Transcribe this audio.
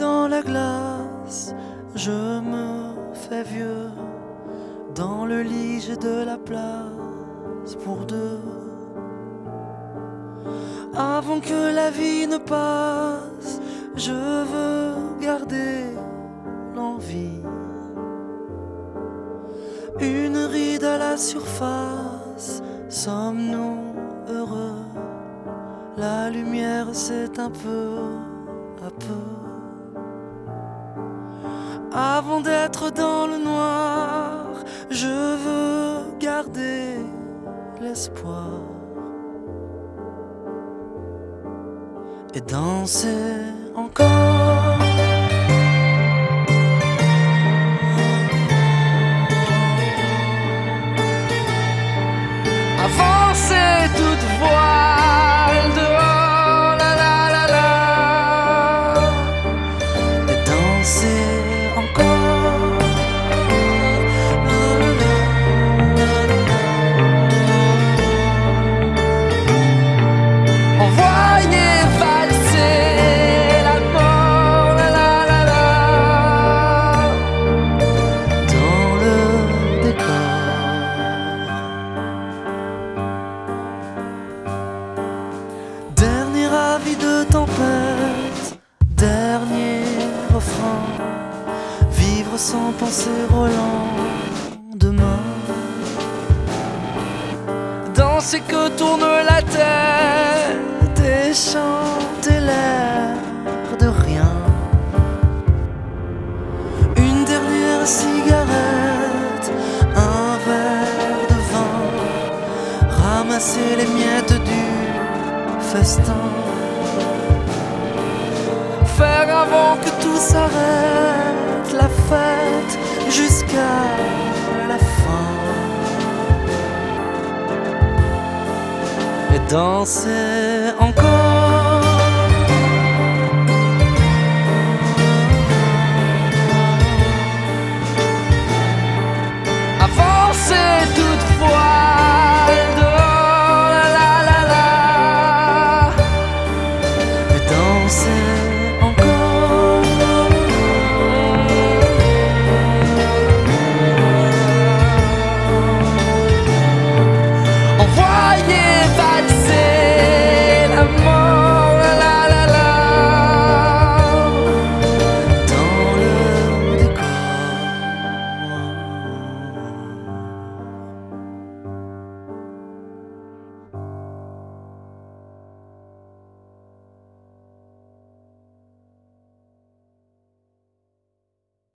dans la glace, je me fais vieux. Dans le lit j'ai de la place pour deux. Avant que la vie ne passe, je veux garder l'envie. Une ride à la surface, sommes-nous heureux? La lumière s'éteint peu à peu. Avant d'être dans le noir, je veux garder l'espoir et danser encore. Avancer toute voile dehors, la la la la, et danser encore. La, la, la, la, la. Envoyer valser la mort, la la la la, dans le décor. Dernier avis de tempête, dernier refrain, vivre sans penser au lendemain. Danser que tourne la tête et chanter l'air de rien. Une dernière cigarette, un verre de vin, ramasser les miettes du festin, faire avant que tout s'arrête la fête jusqu'à la fin et danser